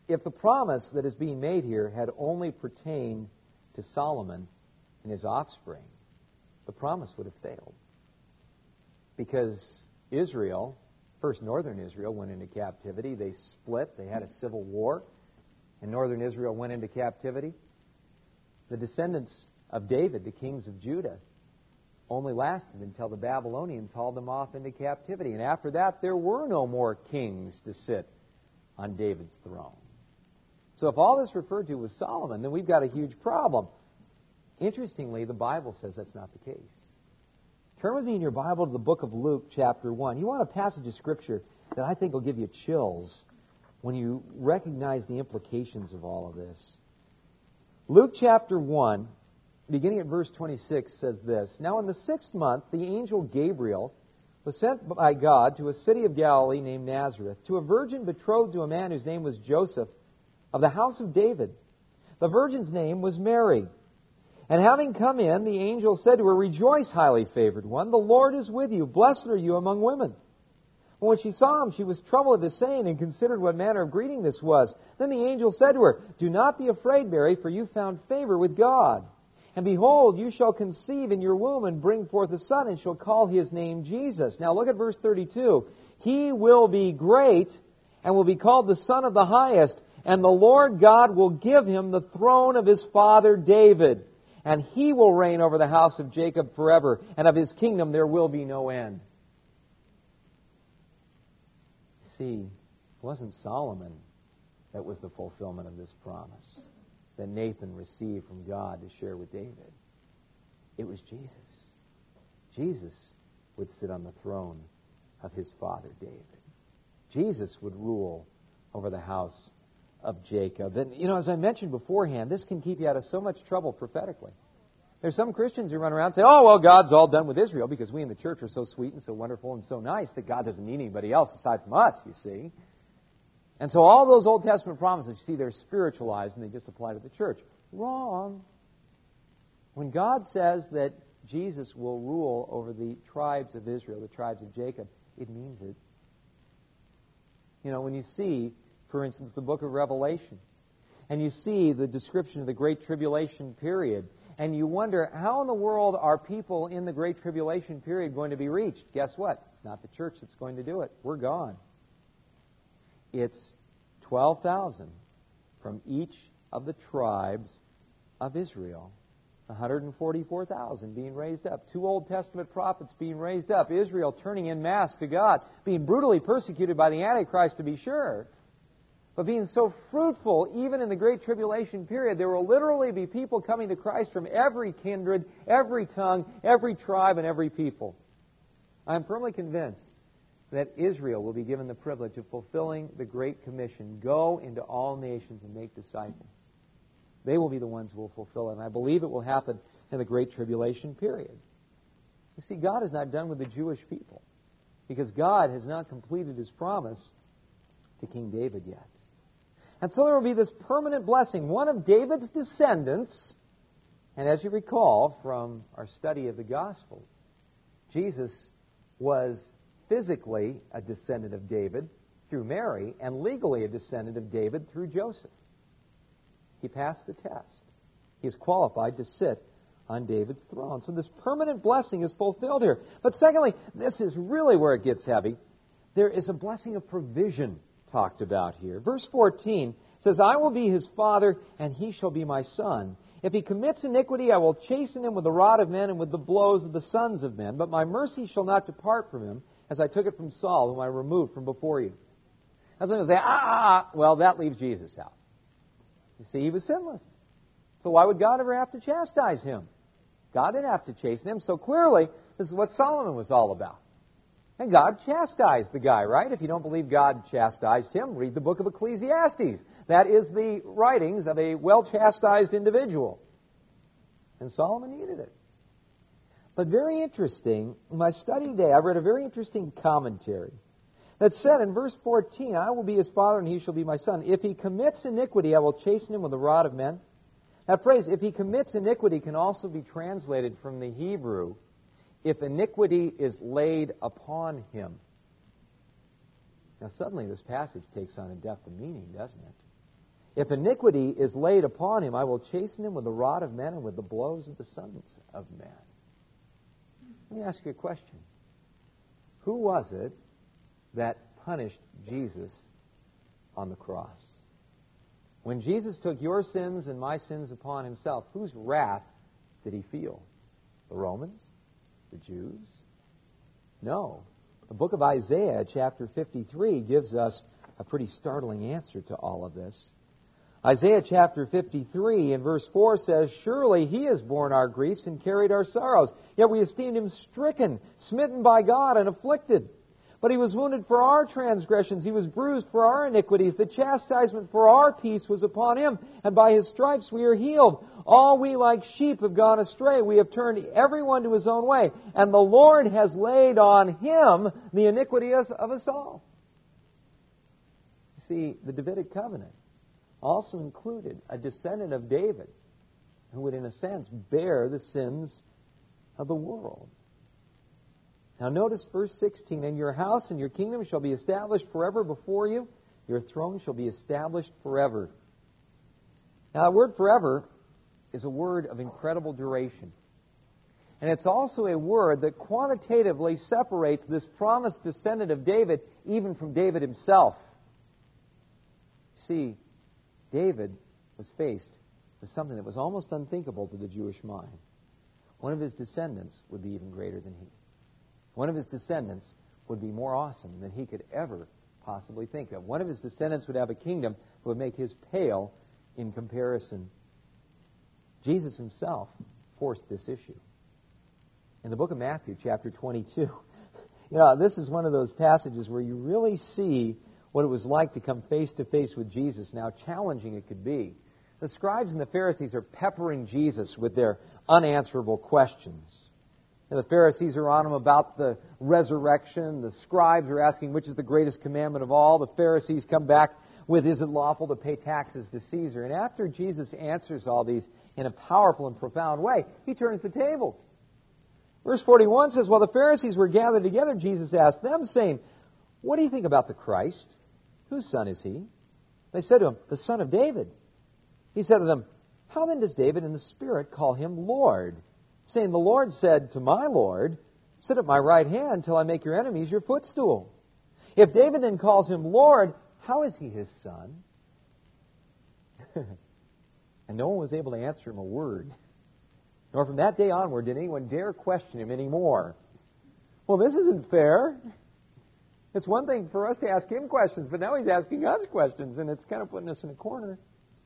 if the promise that is being made here had only pertained to Solomon and his offspring, the promise would have failed. Because Israel, first northern Israel, went into captivity. They split. They had a civil war. And northern Israel went into captivity. The descendants of David, the kings of Judah, only lasted until the Babylonians hauled them off into captivity. And after that, there were no more kings to sit on David's throne. So if all this referred to was Solomon, then we've got a huge problem. Interestingly, the Bible says that's not the case. Turn with me in your Bible to the book of Luke, chapter 1. You want a passage of Scripture that I think will give you chills when you recognize the implications of all of this. Luke, chapter 1, beginning at verse 26, says this: Now in the 6th month, the angel Gabriel was sent by God to a city of Galilee named Nazareth, to a virgin betrothed to a man whose name was Joseph, of the house of David. The virgin's name was Mary. And having come in, the angel said to her, Rejoice, highly favored one, the Lord is with you. Blessed are you among women. When she saw him, she was troubled at his saying, and considered what manner of greeting this was. Then the angel said to her, Do not be afraid, Mary, for you found favor with God. And behold, you shall conceive in your womb and bring forth a son, and shall call his name Jesus. Now look at verse 32. He will be great, and will be called the Son of the Highest, and the Lord God will give him the throne of his father David. And he will reign over the house of Jacob forever, and of his kingdom there will be no end. See, it wasn't Solomon that was the fulfillment of this promise that Nathan received from God to share with David. It was Jesus. Jesus would sit on the throne of his father David. Jesus would rule over the house of Jacob. And, as I mentioned beforehand, this can keep you out of so much trouble prophetically. There's some Christians who run around and say, oh, well, God's all done with Israel because we in the church are so sweet and so wonderful and so nice that God doesn't need anybody else aside from us, you see. And so all those Old Testament promises, you see, they're spiritualized and they just apply to the church. Wrong. When God says that Jesus will rule over the tribes of Israel, the tribes of Jacob, it means it. When you see, for instance, the book of Revelation, and you see the description of the Great Tribulation period, and you wonder, how in the world are people in the Great Tribulation period going to be reached? Guess what? It's not the church that's going to do it. We're gone. It's 12,000 from each of the tribes of Israel. 144,000 being raised up. 2 Old Testament prophets being raised up. Israel turning en masse to God. Being brutally persecuted by the Antichrist, to be sure. But being so fruitful, even in the Great Tribulation period, there will literally be people coming to Christ from every kindred, every tongue, every tribe, and every people. I am firmly convinced that Israel will be given the privilege of fulfilling the Great Commission. Go into all nations and make disciples. They will be the ones who will fulfill it. And I believe it will happen in the Great Tribulation period. You see, God is not done with the Jewish people because God has not completed His promise to King David yet. And so there will be this permanent blessing, one of David's descendants. And as you recall from our study of the Gospels, Jesus was physically a descendant of David through Mary and legally a descendant of David through Joseph. He passed the test. He is qualified to sit on David's throne. So this permanent blessing is fulfilled here. But secondly, this is really where it gets heavy. There is a blessing of provision talked about here. Verse 14 says, I will be his father, and he shall be my son. If he commits iniquity, I will chasten him with the rod of men and with the blows of the sons of men. But my mercy shall not depart from him, as I took it from Saul, whom I removed from before you. As I say, well, that leaves Jesus out. You see, he was sinless. So why would God ever have to chastise him? God didn't have to chasten him. So clearly, this is what Solomon was all about. And God chastised the guy, right? If you don't believe God chastised him, read the book of Ecclesiastes. That is the writings of a well-chastised individual. And Solomon needed it. But very interesting, in my study today, I read a very interesting commentary that said in verse 14, I will be his father and he shall be my son. If he commits iniquity, I will chasten him with the rod of men. That phrase, if he commits iniquity, can also be translated from the Hebrew, if iniquity is laid upon him. Now suddenly this passage takes on a depth of meaning, doesn't it? If iniquity is laid upon him, I will chasten him with the rod of men and with the blows of the sons of men. Let me ask you a question. Who was it that punished Jesus on the cross? When Jesus took your sins and my sins upon himself, whose wrath did he feel? The Romans? The Jews? No. The book of Isaiah, chapter 53, gives us a pretty startling answer to all of this. Isaiah chapter 53 and verse 4 says, "Surely he has borne our griefs and carried our sorrows. Yet we esteemed him stricken, smitten by God, and afflicted. But he was wounded for our transgressions. He was bruised for our iniquities. The chastisement for our peace was upon him, and by his stripes we are healed. All we like sheep have gone astray. We have turned everyone to his own way. And the Lord has laid on him the iniquity of us all." You see, the Davidic covenant also included a descendant of David who would, in a sense, bear the sins of the world. Now notice verse 16, "And your house and your kingdom shall be established forever before you. Your throne shall be established forever." Now the word forever is a word of incredible duration. And it's also a word that quantitatively separates this promised descendant of David even from David himself. See, David was faced with something that was almost unthinkable to the Jewish mind. One of his descendants would be even greater than he. One of his descendants would be more awesome than he could ever possibly think of. One of his descendants would have a kingdom that would make his pale in comparison. Jesus himself forced this issue. In the book of Matthew, chapter 22, this is one of those passages where you really see what it was like to come face to face with Jesus, and how challenging it could be. The scribes and the Pharisees are peppering Jesus with their unanswerable questions. And the Pharisees are on him about the resurrection. The scribes are asking which is the greatest commandment of all. The Pharisees come back with, is it lawful to pay taxes to Caesar? And after Jesus answers all these in a powerful and profound way, he turns the tables. Verse 41 says, "While the Pharisees were gathered together, Jesus asked them, saying, 'What do you think about the Christ? Whose son is he?' They said to him, 'The son of David.' He said to them, 'How then does David in the Spirit call him Lord? Saying, the Lord said to my Lord, sit at my right hand till I make your enemies your footstool. If David then calls him Lord, how is he his son?' And no one was able to answer him a word. Nor from that day onward did anyone dare question him anymore." Well, this isn't fair. It's one thing for us to ask him questions, but now he's asking us questions, and it's kind of putting us in a corner.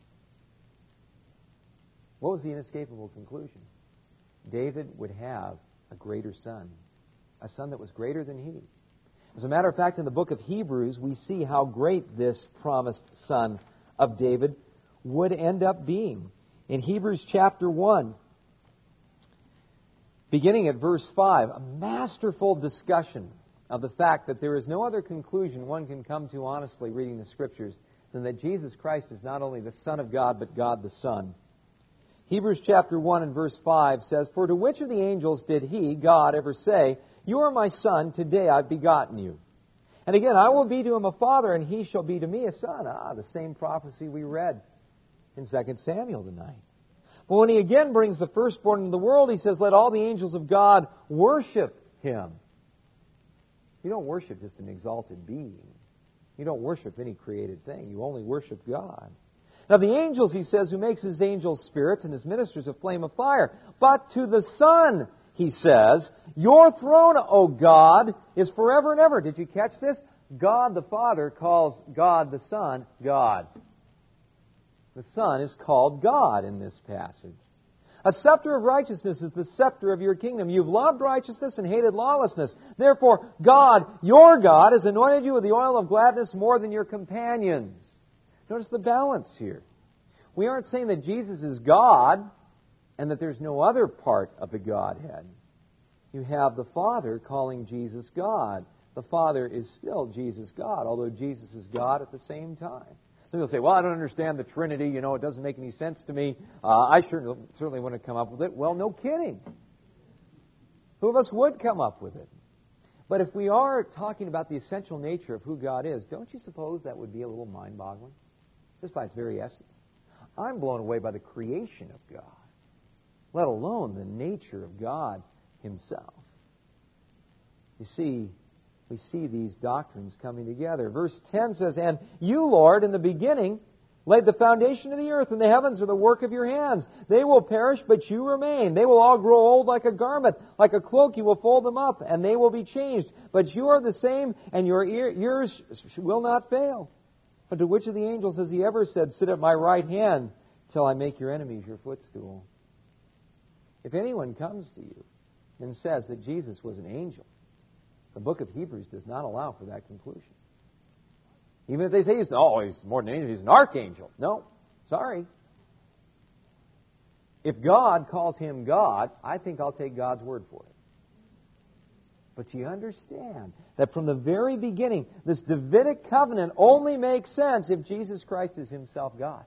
What was the inescapable conclusion? David would have a greater son, a son that was greater than he. As a matter of fact, in the book of Hebrews, we see how great this promised son of David would end up being. In Hebrews chapter 1, beginning at verse 5, a masterful discussion of the fact that there is no other conclusion one can come to honestly reading the Scriptures than that Jesus Christ is not only the Son of God, but God the Son. Hebrews chapter 1 and verse 5 says, "For to which of the angels did he, God, ever say, 'You are my son, today I've begotten you'? And again, I will be to him a father, and he shall be to me a son." The same prophecy we read in 2 Samuel tonight. But when he again brings the firstborn into the world, he says, "Let all the angels of God worship him." You don't worship just an exalted being. You don't worship any created thing. You only worship God. Now the angels, he says, who makes his angels spirits and his ministers a flame of fire. But to the Son, he says, "Your throne, O God, is forever and ever." Did you catch this? God the Father calls God the Son God. The Son is called God in this passage. "A scepter of righteousness is the scepter of your kingdom. You've loved righteousness and hated lawlessness. Therefore, God, your God, has anointed you with the oil of gladness more than your companions." Notice the balance here. We aren't saying that Jesus is God and that there's no other part of the Godhead. You have the Father calling Jesus God. The Father is still Jesus God, although Jesus is God at the same time. Some people say, "Well, I don't understand the Trinity. It doesn't make any sense to me. I certainly wouldn't come up with it." Well, no kidding. Who of us would come up with it? But if we are talking about the essential nature of who God is, don't you suppose that would be a little mind-boggling? just by its very essence. I'm blown away by the creation of God, let alone the nature of God Himself. You see, we see these doctrines coming together. Verse 10 says, "And you, Lord, in the beginning laid the foundation of the earth, and the heavens are the work of your hands. They will perish, but you remain. They will all grow old like a garment. Like a cloak you will fold them up, and they will be changed. But you are the same, and your years will not fail. But to which of the angels has He ever said, 'Sit at my right hand till I make your enemies your footstool'?" If anyone comes to you and says that Jesus was an angel, the book of Hebrews does not allow for that conclusion. Even if they say he's more than an angel, he's an archangel. No, sorry. If God calls Him God, I think I'll take God's word for it. But you understand that from the very beginning, this Davidic covenant only makes sense if Jesus Christ is Himself God.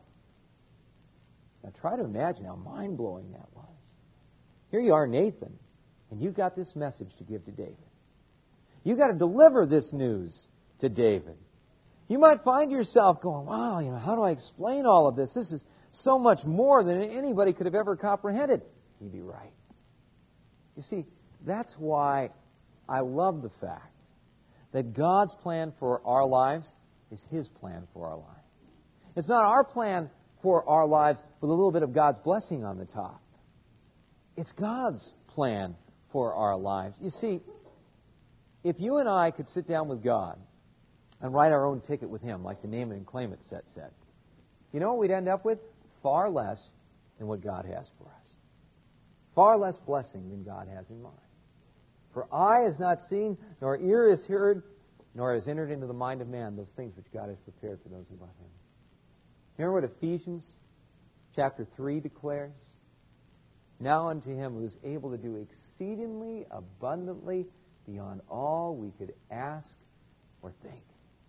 Now try to imagine how mind-blowing that was. Here you are, Nathan, and you've got this message to give to David. You've got to deliver this news to David. You might find yourself going, wow, how do I explain all of this? This is so much more than anybody could have ever comprehended. You'd be right. You see, that's why I love the fact that God's plan for our lives is His plan for our lives. It's not our plan for our lives with a little bit of God's blessing on the top. It's God's plan for our lives. You see, if you and I could sit down with God and write our own ticket with Him, like the name it and claim it set said, you know what we'd end up with? Far less than what God has for us. Far less blessing than God has in mind. For eye has not seen, nor ear has heard, nor has entered into the mind of man those things which God has prepared for those who love Him. Remember what Ephesians chapter 3 declares? Now unto Him who is able to do exceedingly abundantly beyond all we could ask or think.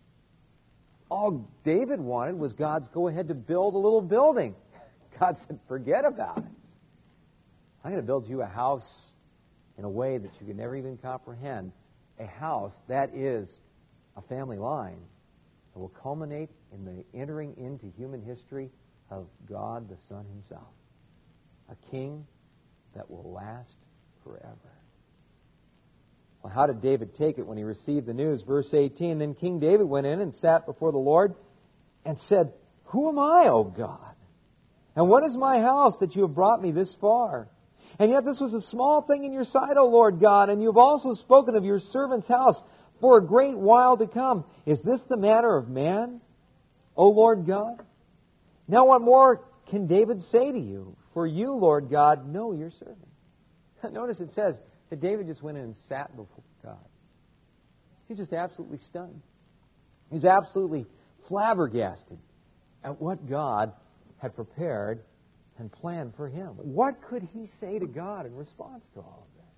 All David wanted was God's go ahead to build a little building. God said, forget about it. I'm going to build you a house in a way that you can never even comprehend. A house that is a family line that will culminate in the entering into human history of God the Son Himself. A king that will last forever. Well, how did David take it when he received the news? Verse 18, then King David went in and sat before the Lord and said, who am I, O God? And what is my house that you have brought me this far? And yet this was a small thing in your sight, O Lord God, and you have also spoken of your servant's house for a great while to come. Is this the manner of man, O Lord God? Now what more can David say to you? For you, Lord God, know your servant. Notice it says that David just went in and sat before God. He's just absolutely stunned. He's absolutely flabbergasted at what God had prepared and planned for him. What could he say to God in response to all of this?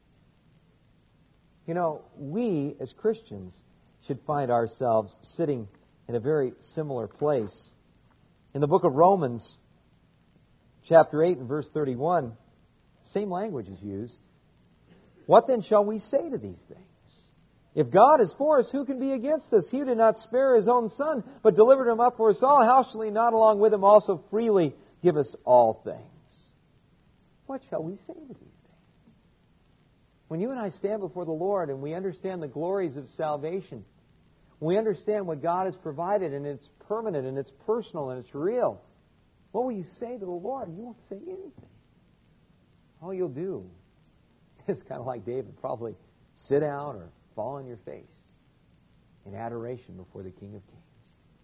You know, we as Christians should find ourselves sitting in a very similar place. In the book of Romans, chapter 8 and verse 31, same language is used. What then shall we say to these things? If God is for us, who can be against us? He who did not spare His own Son, but delivered Him up for us all, how shall He not along with Him also freely give us all things? What shall we say to these things? When you and I stand before the Lord and we understand the glories of salvation, we understand what God has provided, and it's permanent, and it's personal, and it's real, what will you say to the Lord? You won't say anything. All you'll do is kind of like David, probably sit down or fall on your face in adoration before the King of Kings.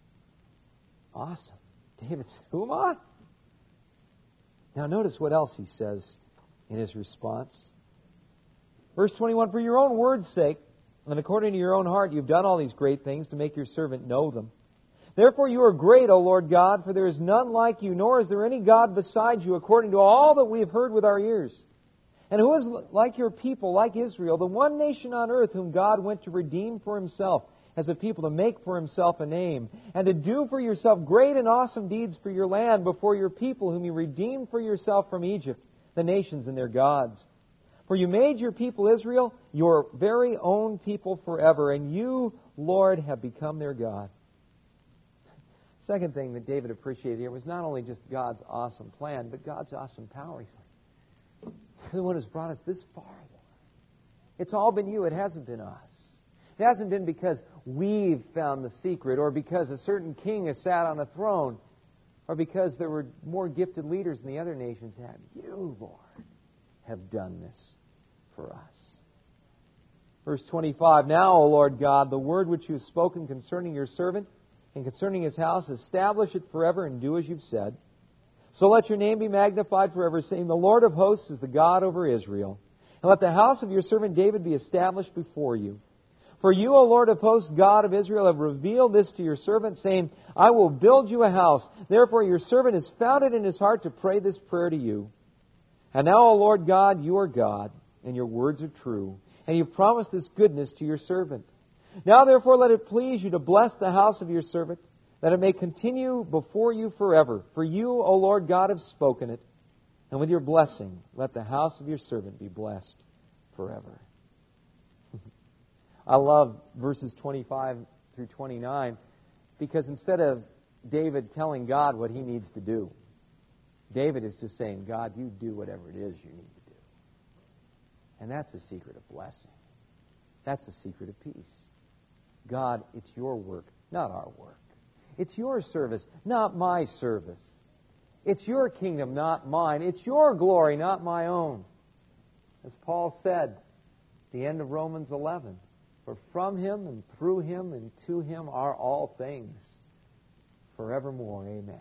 Awesome. David said, who am I? Now notice what else he says in his response. Verse 21, for your own word's sake, and according to your own heart, you've done all these great things to make your servant know them. Therefore you are great, O Lord God, for there is none like you, nor is there any God beside you, according to all that we have heard with our ears. And who is like your people, like Israel, the one nation on earth whom God went to redeem for Himself, as a people to make for Himself a name, and to do for yourself great and awesome deeds for your land before your people, whom you redeemed for yourself from Egypt, the nations and their gods. For you made your people Israel your very own people forever, and you, Lord, have become their God. Second thing that David appreciated here was not only just God's awesome plan, but God's awesome power. He's like, you're the one who's brought us this far, Lord. It's all been you. It hasn't been us. It hasn't been because we've found the secret, or because a certain king has sat on a throne, or because there were more gifted leaders than the other nations had. You, Lord, have done this for us. Verse 25, now, O Lord God, the word which you have spoken concerning your servant and concerning his house, establish it forever and do as you've said. So let your name be magnified forever, saying, the Lord of hosts is the God over Israel. And let the house of your servant David be established before you. For you, O Lord of hosts, God of Israel, have revealed this to your servant, saying, I will build you a house. Therefore your servant has found it in his heart to pray this prayer to you. And now, O Lord God, you are God, and your words are true. And you promised this goodness to your servant. Now, therefore, let it please you to bless the house of your servant, that it may continue before you forever. For you, O Lord God, have spoken it. And with your blessing, let the house of your servant be blessed forever. I love verses 25 through 29, because instead of David telling God what he needs to do, David is just saying, God, you do whatever it is you need to do. And that's the secret of blessing. That's the secret of peace. God, it's your work, not our work. It's your service, not my service. It's your kingdom, not mine. It's your glory, not my own. As Paul said at the end of Romans 11, for from him and through him and to him are all things, forevermore. Amen.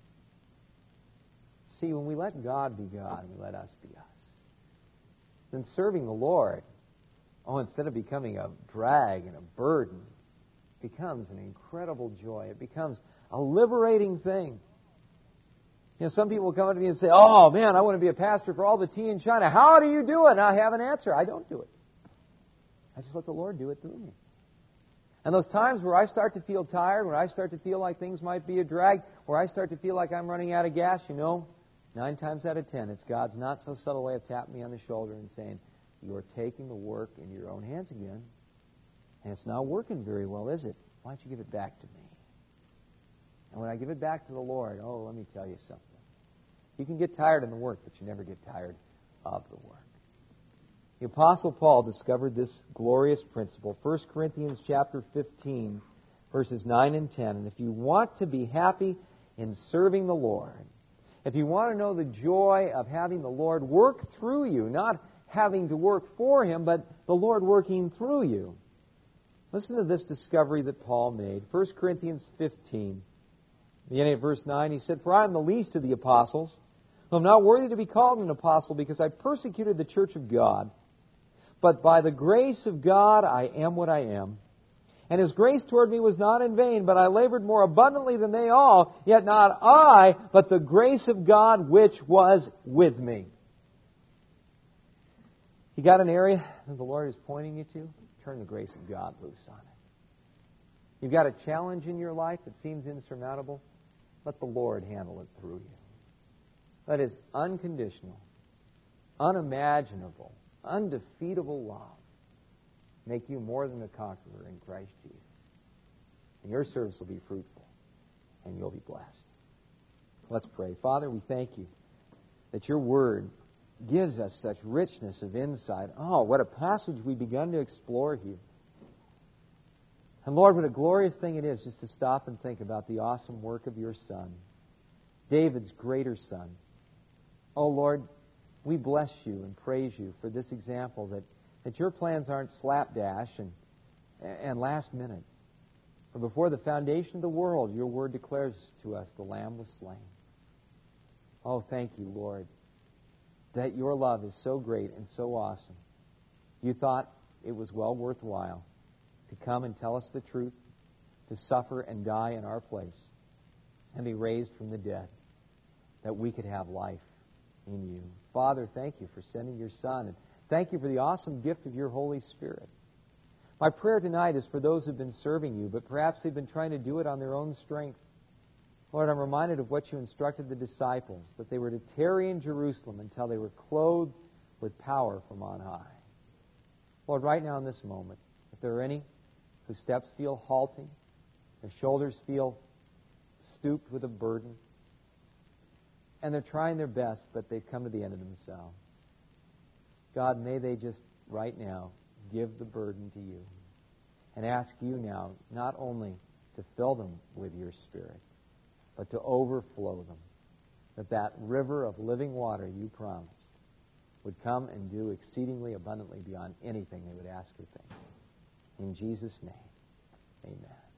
See, when we let God be God and we let us be us, then serving the Lord, instead of becoming a drag and a burden, becomes an incredible joy. It becomes a liberating thing. You know, some people come up to me and say, oh man, I want to be a pastor for all the tea in China. How do you do it? And I have an answer. I don't do it. I just let the Lord do it through me. And those times where I start to feel tired, where I start to feel like things might be a drag, where I start to feel like I'm running out of gas, 9 times out of 10, it's God's not so subtle way of tapping me on the shoulder and saying, you're taking the work into your own hands again, and it's not working very well, is it? Why don't you give it back to me? And when I give it back to the Lord, let me tell you something. You can get tired in the work, but you never get tired of the work. The Apostle Paul discovered this glorious principle. 1 Corinthians chapter 15, verses 9 and 10. And if you want to be happy in serving the Lord, if you want to know the joy of having the Lord work through you, not having to work for Him, but the Lord working through you, listen to this discovery that Paul made. 1 Corinthians 15, beginning at verse 9, he said, for I am the least of the apostles, who am not worthy to be called an apostle, because I persecuted the church of God. But by the grace of God I am what I am. And His grace toward me was not in vain, but I labored more abundantly than they all, yet not I, but the grace of God which was with me. You got an area that the Lord is pointing you to? Turn the grace of God loose on it. You've got a challenge in your life that seems insurmountable? Let the Lord handle it through you. Let His unconditional, unimaginable, undefeatable love make you more than a conqueror in Christ Jesus. And your service will be fruitful, and you'll be blessed. Let's pray. Father, we thank You that Your Word gives us such richness of insight. Oh, what a passage we've begun to explore here. And Lord, what a glorious thing it is just to stop and think about the awesome work of Your Son, David's greater son. Oh, Lord, we bless You and praise You for this example that Your plans aren't slapdash and last minute. For before the foundation of the world, Your Word declares to us the Lamb was slain. Oh, thank You, Lord, that Your love is so great and so awesome. You thought it was well worthwhile to come and tell us the truth, to suffer and die in our place, and be raised from the dead, that we could have life in You. Father, thank You for sending Your Son, and thank You for the awesome gift of Your Holy Spirit. My prayer tonight is for those who've been serving You, but perhaps they've been trying to do it on their own strength. Lord, I'm reminded of what You instructed the disciples, that they were to tarry in Jerusalem until they were clothed with power from on high. Lord, right now in this moment, if there are any whose steps feel halting, their shoulders feel stooped with a burden, and they're trying their best, but they've come to the end of themselves. God, may they just right now give the burden to you and ask you now not only to fill them with your Spirit, but to overflow them, that river of living water you promised would come and do exceedingly abundantly beyond anything they would ask or think. In Jesus' name, amen.